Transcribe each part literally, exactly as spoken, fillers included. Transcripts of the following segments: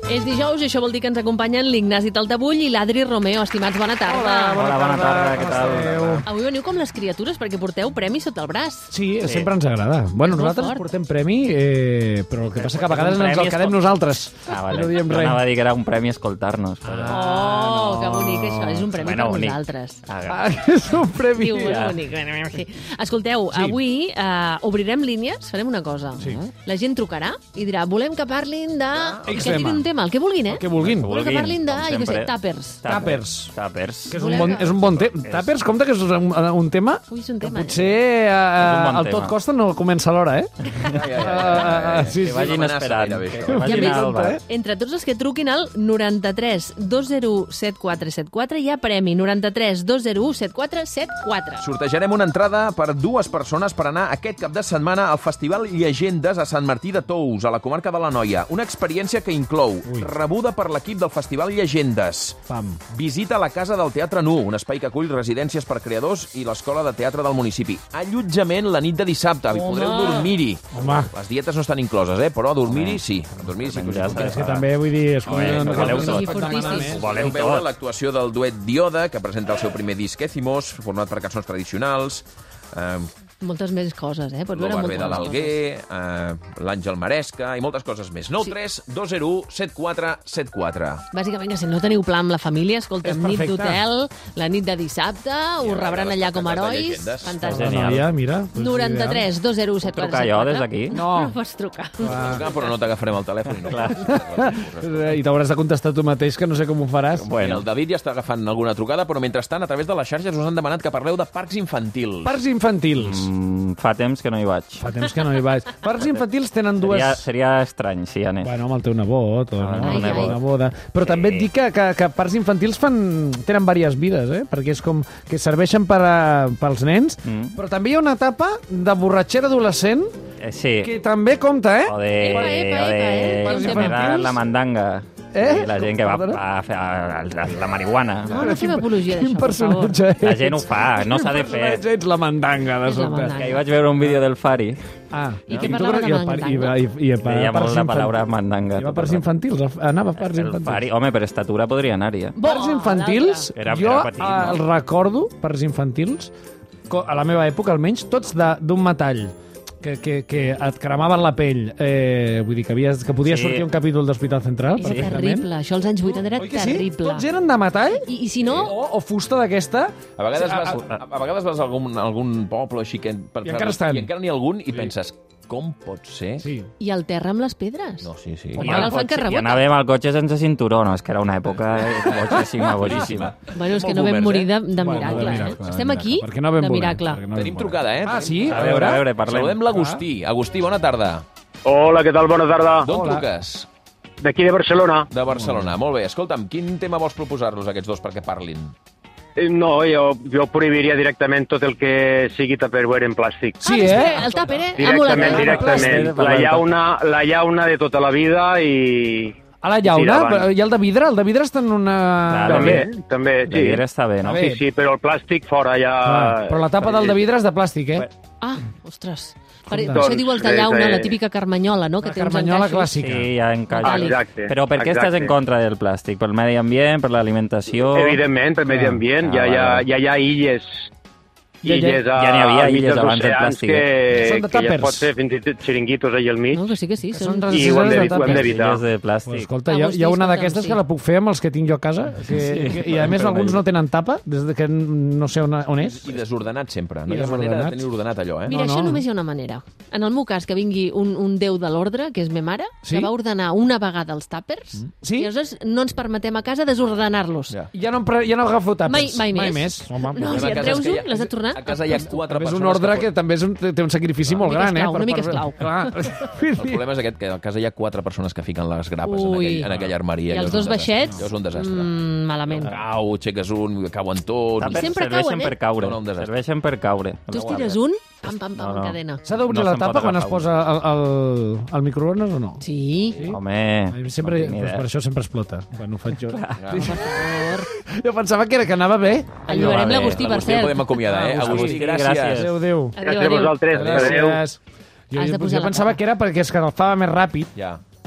És dijous i això vol dir que ens acompanyen l'Ignasi Taltabull i l'Adri Romeo. Estimats, bona tarda. Hola, bona, Hola, bona tarda, què tal? Avui veniu com les criatures perquè porteu premi sota el braç. Sí, sí, sempre ens agrada. Bueno, És molt nosaltres fort. portem premi, eh, però el que passa que a vegades ens el quedem escol- nosaltres. Ah, vale. No diem Jo res. anava a dir que era un premi escoltar-nos. Però... Oh, que bonic això. És un premi Bueno, per bonic. nosaltres. Ah, Ah, és un premi. Diu, ja. bonic. Sí. Escolteu, Sí. avui eh, obrirem línies, farem una cosa. Sí. La gent trucarà i dirà, volem que parlin de... X que tema. tirin un tema, el que vulguin, eh? El que vulguin. Volem que parlin de, com jo què sé, sempre. tàpers. Tàpers. Tàpers. Que és un bon, és un bon tema. Tàpers, compte que és un, un tema Ui, és un que tema, eh? potser eh, un bon el tot tema. costa no comença a l'hora, eh? Ja, ja, ja, Ah, ja. sí, Que sí. vagin amenaça esperant. gairebé, Que això. I a vagin més, al bar. eh? entre tots els que truquin al noranta-tres dos zero u set quatre set quatre hi ha premi noranta-tres dos zero u set quatre set quatre. Sortejarem una entrada per dues persones per anar aquest cap de setmana al Festival Llegendes a Sant Martí de Tous, a la comarca de l'Anoia. Una experiència que inclou Ui. rebuda per l'equip del Festival Llegendes, Pam. visita a la Casa del Teatre Nu, un espai que acull residències per creadors i l'Escola de Teatre del municipi. Allotjament la nit de dissabte, hi podreu Home. dormir-hi. Home. Les dietes no estan incloses, eh? però dormir-hi sí. Dormir-hi sí que us Ja puc s'ha de És que pagar. també, vull dir, escolta, Home, no ho voleu no tot. es pot demanar Fortíssim. més. Ho volem Podeu veure tot. l'actuació del duet Dioda, que presenta el seu primer disc Écimos, format per cançons tradicionals, eh, Moltes més coses, eh? Pots Lo veure Barber de moltes l'Alguer, eh, l'Àngel Maresca i moltes coses més. nou tres dos zero u set quatre set quatre. coses. Bàsicament, que si no teniu pla amb la família, escolta'm, És nit perfecte. d'hotel, la nit de dissabte, us rebran les allà com a cases de herois. llegendes. Fantàstic. La Genial. noia, mira. doncs noranta-tres dos zero u set quatre set trucar jo quatre. des d'aquí? No. No pots trucar. ideal. Ah, però no t'agafarem el telèfon. No. Clar. Eh, I t'hauràs de contestar tu mateix, que no sé com ho faràs. Bueno. El David ja està agafant alguna trucada, però mentrestant, a través de les xarxes us han demanat que parleu de parcs infantils. Parcs infantils. Mm, fa temps que no hi vaig. Fa temps que no hi vaig. Parcs infantils tenen dues... Seria, seria estrany si hi anés. Bueno, amb el teu nebot o Ah, no, ai, una ai. bona boda. Però també et dic que, que, que parcs infantils fan, tenen diverses vides, eh? Perquè és com que serveixen per a, pels nens, Mm. però també hi ha una etapa de borratxera adolescent Eh, sí. que també compta, eh? O de, Epa, epa, o epa, de, eh? o de infantils. la mandanga. Eh? I la gent que va Perdona? a fer a, la, la marihuana. No, no fem apologia Quin d'això, per favor. personatge ets? La gent ho fa, no s'ha de Quin fer. personatge ets la mandanga, de És la sobte. mandanga. Que ahir vaig veure un vídeo del Fari. Ah, I què tu- parlava de i el par- mandanga? I, i, i, i, Deia parcs molt la infantils. paraula mandanga. I va a tot parcs el rato. infantils, anava a parcs El infantils. Fari, home, per estatura podria anar-hi. eh? Parcs infantils, Era- jo era petit, eh, no? els recordo, parcs infantils, co- a la meva època almenys, tots de- d'un metall que, que, que et cremaven la pell. Eh, vull dir que, havies, que podia Sí. sortir un capítol d'Hospital Central, És perfectament. terrible, això als anys vuitanta era Oi que sí? terrible. Tots eren de metall? I, I si no, O, o fusta d'aquesta? A vegades Sí, a- vas, a, a vegades vas a algun, a algun poble així que... Per, I encara estan. I encara n'hi ha algun i penses, com pot ser? Sí. i el terra amb les pedres. No, sí, sí. Home, I ara el el fan que cotxe- I rebota. anàvem al cotxe sense cinturó, no? És que era una època boníssima, boníssima. Bueno, és que Molt no vam boomers, morir eh? de, de Bueno, miracle, de eh? miracle, de Estem miracle. aquí Perquè no vam de voler, miracle. perquè no vam Tenim voler. trucada, eh? Ah, sí? A veure, a veure, parlem. Saludem l'Agustí. Agustí, bona tarda. Hola, què tal? Bona tarda. D'on Hola. truques? D'aquí de Barcelona. De Barcelona. Molt bé. Escolta'm, quin tema vols proposar-los aquests dos perquè parlin? Eh, No, jo, jo prohibiria directament tot el que sigui tupperware en plàstic. Sí, ah, eh? espera, el tàper, eh? Ah, molt Directament, bé. directament. La llauna, la llauna de tota la vida i... A la llauna? Tira avant. I el de vidre? El de vidre està en una... Clar, També, de també, De sí. vidre està bé, no? Està bé. Sí, sí, però el plàstic fora ja... Clar, però la tapa del de vidre és de plàstic, eh? Ah, ostres. Per, per Doncs, això diu els de és, llauna, eh, la típica carmanyola, no? Que La té uns carmanyola encaixos. clàssica. Sí, ja encaixa. Vale. Exacte. Però per què estàs exacte. en contra del plàstic? Pel medi ambient, per l'alimentació? Evidentment, per medi ambient. Ah, ja, hi ha, vale. ja hi ha illes Ja- ja- illes a, ja n'hi havia al mig illes dels abans del oceans plàstic, que, Són de que ja tàpers. es pot fer fins i tot xiringuitos allà al mig. No, que sí que sí. Que Són... són I ho hem de d'evitar, ho hem tàpers. d'evitar. Illes de Pues, plàstic. escolta, hi ha, hi ha una d'aquestes que la puc fer amb els que tinc jo a casa, que, que, i a més alguns no tenen tapa, des de que no sé on, on és. I desordenat sempre. No I hi ha manera de desordenat. tenir ordenat allò, eh? Mira, No, això no. només hi ha una manera. En el meu cas, que vingui un, un déu de l'ordre, que és me mare, Sí? que va ordenar una vegada els tàpers, Sí? i llavors no ens permetem a casa desordenar-los. Ja. Ja no, em pre- ja no agafo tàpers. Mai, mai més. Mai més. Home, No, pues, si a en casa treus és que hi ha- un, l'has de tornar. A casa hi ha quatre també és persones un ordre que pot- també és un, té un sacrifici molt Una mica gran, eh? esclau, per- una mica per- esclau. Clar. El problema és aquest, que a casa hi ha quatre persones que fiquen les grapes en Ui. aquell, en aquell armari. I allò els és un dos desastre. baixets, Allò és un desastre. mm, malament. Cau, aixeques un, cauen tots... Tàpers sempre serveixen cauen, eh? per caure. No, no, un desastre. Serveixen per caure. Tu estires un, pam, pam, pam, No, no. en cadena. S'ha d'obrir No la se'n pot tapa quan es agafar posa al, al, al microones o no? Sí. Home, Sempre, no tinc ni doncs idea. per això sempre explota, quan ho faig jo. Per favor. Jo pensava que era que anava bé. Enlluarem bé. l'Agustí, per Agustí, el cert. podem acomiadar, eh? Agustí, Agustí, gràcies. gràcies. Adéu, adéu. Adéu, Gràcies a adéu. vosaltres. Adéu. Gràcies. Jo, Has de jo, posar jo la pensava tapa. que era perquè es calfava més ràpid. Ja.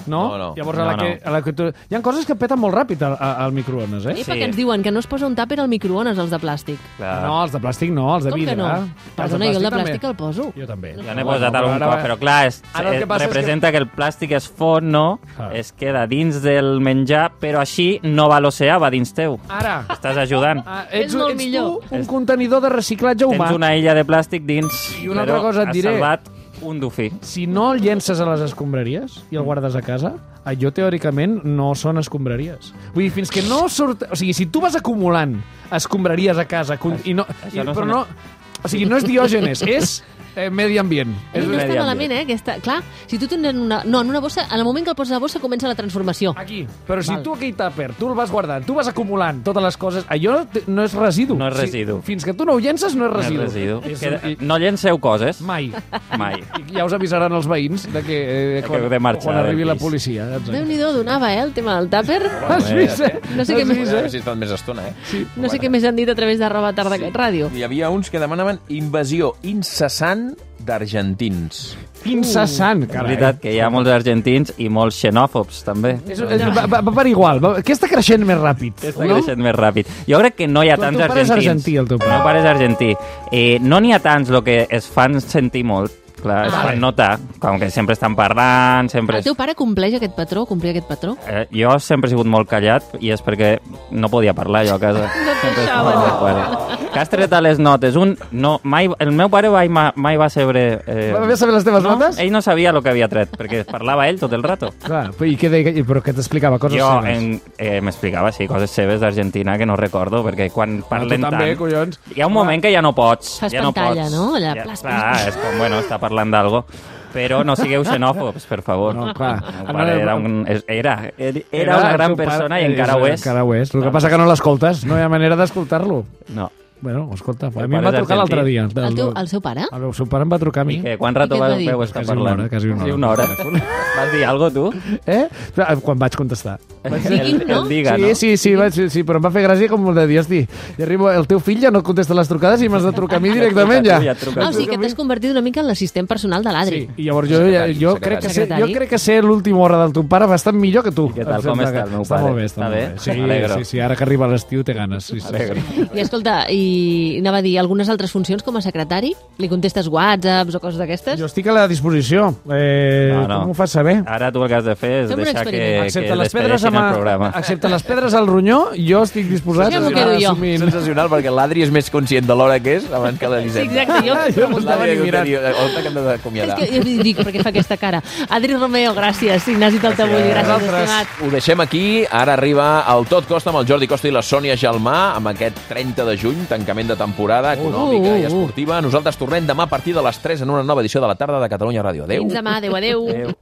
No? No, no. Llavors, a la No, que, a la que tu... Hi ha coses que peten molt ràpid al, al microones, eh? I Sí. perquè ens diuen que no es posa un tàper al microones, els de plàstic. Clar. No, els de plàstic no, els de Com vidre. que no? Els Perdona, jo el de també. plàstic el poso. Jo també. Jo n'he Bueno, posat però algun ara- cop, però clar, és, Ara el que eh, passa és representa que... que el plàstic es fon, no? Ah. Es queda dins del menjar, però així no va a l'oceà, va dins teu. Ara, Estàs ajudant. ah, És ets, molt ets millor. tu un contenidor de reciclatge humà. Tens una illa de plàstic dins, I una però altra cosa et diré. has salvat un dofí. Si no el llences a les escombraries i el guardes a casa, allò teòricament no són escombraries. Vull dir, fins que no surt... O sigui, si tu vas acumulant escombraries a casa con- i no, i, això no però són- no... O sigui, no és diògenes, és eh, medi ambient. Eh, no medi està malament, ambient. eh? Aquesta... Clar, si tu tens en una... No, en una bossa, en el moment que el poses a la bossa comença la transformació. Aquí. Però si Val. tu aquell tàper, tu el vas guardant, tu vas acumulant totes les coses, allò t- no és residu. No és O sigui, residu. fins que tu no ho llences, no és No és residu. residu. És, Queda- i, No llenceu coses, mai. mai. I ja us avisaran els veïns de que, eh, Que quan, heu de marxar quan arribi del la pis. policia. Exacte. Déu-n'hi-do, donava, eh, el tema del tàper. Has vist, eh? No sé Has què més- vist, A eh? veure si he estat més estona, eh? Sí. No sé què més han dit a través d'arroba tarda ràdio. Hi havia uns que demanaven invasió incessant d'argentins. Incessant, És carai. veritat que hi ha molts argentins i molts xenòfobs, també. És, és, va, va, va per igual. Va, què està creixent més ràpid? Està creixent més ràpid. Jo crec que no hi ha Tu- tants tu pare és argentins. argentí, el teu pare. El meu pare és argentí. Eh, no n'hi ha tants, el que es fan sentir molt. Clar, es Ah. fan notar, com que sempre estan parlant, sempre... El teu pare compleix aquest patró, complia aquest patró? Eh, jo sempre he sigut molt callat i és perquè no podia parlar jo a casa. No et Sempre deixaven. estava amb el pare. Que has tret a les notes. Un, no, mai, el meu pare mai, mai va saber... Eh, Va saber les teves no, notes? ell no sabia el que havia tret, perquè parlava ell tot el rato. Clar, i què deia, però què t'explicava? Coses Jo seves? en, eh, m'explicava, sí, coses seves d'Argentina que no recordo, perquè quan parlen tu també, tant... collons. Hi ha un moment que ja no pots. Fas ja no pantalla, pots. no? Allà, ja, plas, clar, plas. és com, bueno, està parlant d'algo. Però no sigueu xenòfobs, per favor. No, clar. El meu pare era, un, era, era, era el una gran teu pare, persona i és, encara ho és. Encara ho és. El que passa que no l'escoltes. No hi ha manera d'escoltar-lo. No. Bueno, escolta, a El mi em pare va és trucar l'altre argentí. dia. El, teu, el seu pare? El seu pare em va trucar a mi. I que, quan rato I què et va, va dir? veu estar Quasi una parlant? hora, quasi una hora. una hora. Vas dir alguna cosa, tu? Eh? Quan vaig contestar. Viking, el, no? el diga, sí, no? sí, sí, vaig, sí, sí, però em va fer gràcia com de dir, hosti, i arribo, el teu fill ja no et contesta les trucades i m'has de trucar a mi directament ja. Ja et truca Ah, o tu. sigui que t'has convertit una mica en l'assistent personal de l'Adri. Sí, i llavors jo, jo, jo, Secretari, crec que sé, secretari. jo crec que sé l'última hora del teu pare bastant millor que tu. I què tal, com està el meu Està pare? molt bé, està, Està molt bé? bé. Sí, M'alegro. sí, sí, ara que arriba l'estiu té ganes. Sí, sí, Alegre. sí. I escolta, i anava a dir, algunes altres funcions com a secretari? Li contestes whatsapps o coses d'aquestes? Jo estic a la disposició. Eh, No, no. Com ho fas saber? Ara tu el que has de fer és Fem un deixar que, experiment. que Excepte les pedres despedeixin amb el programa. excepte les pedres al ronyó, jo estic disposat Ja m'ho a quedo jo. assumir. Sensacional, perquè l'Adri és més conscient de l'hora que és abans que Sí, l'Elisenda. exacte, jo Jo no estava ni mirant. Olta que hem És d'acomiadar. que jo dic perquè fa aquesta cara. Adri Romeo, gràcies. Ignasi Taltabull, gràcies, Vosaltres. estimat. Ho deixem aquí. Ara arriba el Tot Costa amb el Jordi Costa i la Sònia Gelmà amb aquest trenta de juny, tancament de temporada econòmica uh, i uh. esportiva. Nosaltres tornem demà a partir de les tres en una nova edició de la tarda de Catalunya Ràdio. Adéu. Fins demà, adéu, adéu. Adéu.